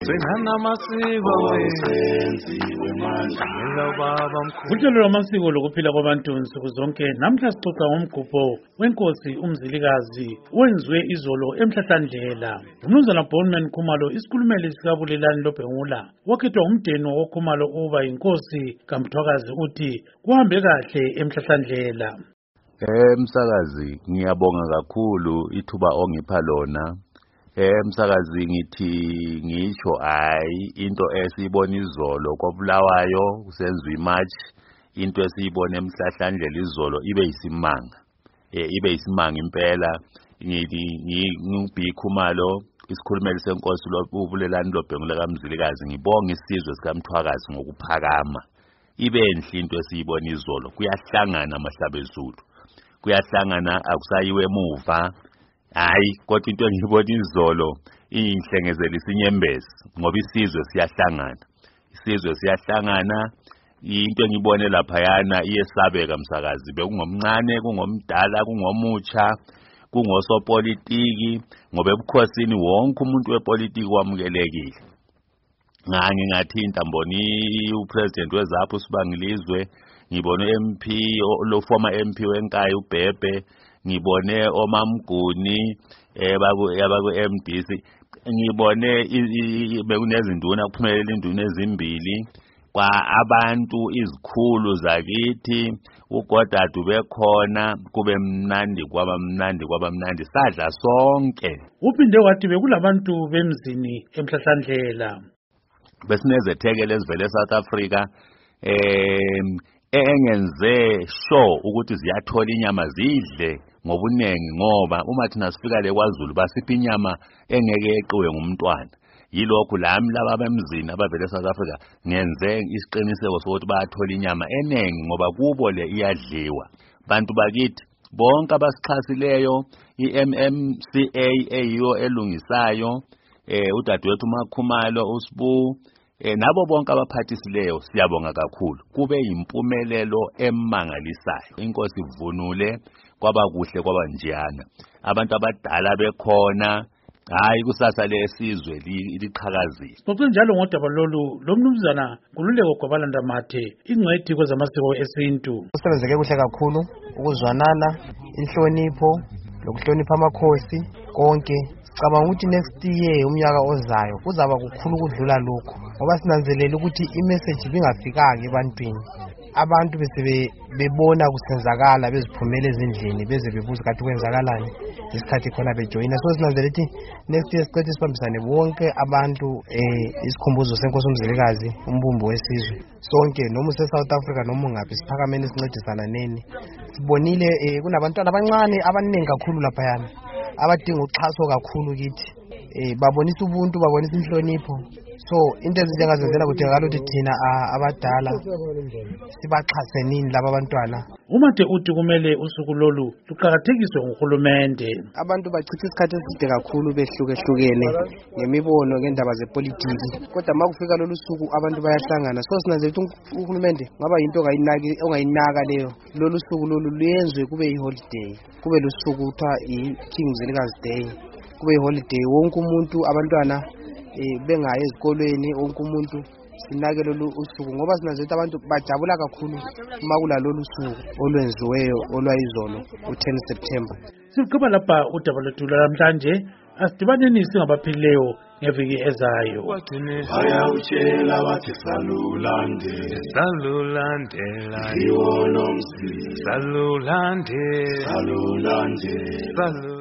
Uhlelo lwamasiko lokuphila kwabantu nsuku zonke namhla sixoxa ngomgubho wenkosi uMzilikazi wenziwe izolo eMhlahlandlela. Umnumzana Bonman Khumalo isikhulumeli sikabulelani loBhengula wakhethwa umdeni woKhumalo uba inkosi kaMthwakazi uthi kuhambe kahle eMhlahlandlela. Msakazi ngiyabonga kakhulu ithuba ongipha lona. Msakazi ngithi ngisho into esiyibona izolo koBulawayo kusenziwa imarch, into esiyibona eMhlahlandlela izolo ibe isimanga impela. Ngithi Khumalo isikhulumeli senkosi lobulelani loBhengula kaMzilikazi ngibonga isizwe sikaMthwakazi ngokuphakama. Ibe enhle into esiyibona izolo, kuyahlangana amahlabezulu, kuyahlangana akusayiwe emuva. Kodwa into engiyibona izolo inhlengezela isinyembezi ngoba isizwe siyahlangana. Into engiyibone laphayana iyesabeka msakazi, bekungomncane kungomdala kungomutsha kungosopolitiki, ngoba ebukhosini wonke umuntu wepolitiki wamukelekile. Ngingathinta mboni upresident wezapho uSibangilizwe, ngibone MP lo former MP weNkayi uBhebhe, ngibone oMamguni abaku MDC, ngibone bekunezinduna kuphumelela induna ezimbili kwa abantu izikhulu zakithi uGodadu bekhona, kube mnandi kwabamnandi sadla sonke. Uphinde wathi bekulabantu bemzini eMhlahlandlela besinezethekele ezivele eSouth Africa engenze sure ukuthi ziyathola inyama zidle ngobuningi, ngoba uma thina sifika le kwaZulu basipha inyama engeke yeqiwe ngumntwana. Yilokhu lami laba bemzini abavele eSouth Africa ngenze isiqiniseko sokuthi bayathola inyama eningi ngoba kubo le iyadliwa. Bantu bakithi bonke abasixhasileyo, iMMCA eyiyo elungisayo, udadewethu uMakhumalo uSibu, nabo bonke abaphathisileyo siyabonga kakhulu. Kube impumelelo emangalisayo. Inkosi ivunule kwaba kuhle kwaba njiyana, abantu abadala bekhona, kusasa lesizwe liqhakazile. Ngoba njalo ngodaba lolu lomnumzana Nkululeko Gwabalanda Mathe ingcwethi kwezamasiko esintu. Usebenzeke kuhle kakhulu, ukuzwanana, inhlonipho lokuhlonipha amakhosi konke. Cabanga ukuthi next year umnyaka ozayo kuzaba kukhulu kudlula lokho, ngoba sinanzelela ukuthi imessage bingafikanga ebantwini. Abantu bebona kusenzakala, beziphumela ezindlini, beze bebuza kathi kwenzakalani isikhathi khona bejoyina. So sinanzelela ukuthi next year siqedwe sibambisane bonke abantu, isikhumbuzo senkosi uMzilikazi, umbumbi wesizwe sonke, noma use-South Africa noma ungaphi, siphakameni sincedisana neni. Sibonile kunabantwana abancane abaningi kakhulu laphayana abadinga uxhaso kakhulu kithi, babonisa ubuntu, babonisa inhlonipho. So into ezinjengazenzela kudingakala ukuthi thina abadala sibaxhase nini laba bantwana. Umathe uthi kumele usuku lolu luqhakathekiswe nguhulumende. Abantu bachitha isikhathi eside kakhulu behlukehlukene ngemibono ngendaba zepolitiki, kodwa makufika lolu suku abantu bayahlangana. So sinanzelela ukuthi uhulumende ngaba yinto ongayinaka leyo, lolu suku lolu luyenzwe kube yiholiday, kube lusuku kuthiwa i-King Mzilikazi Day, kube yiholiday. Wonke umuntu, abantwana bengayi ezikolweni, wonke umuntu sinake lolu usuku, ngoba sinanzelela abantu bajabula kakhulu makulalolu suku olwenziweyo olwayizolo u-10 September. Siqhubeka lapha udaba lwethu namhlanje, asidibaneni singabaphilileyo ngeviki ezayo. Bayawutshela bathi salulandela iwonomsi salulandela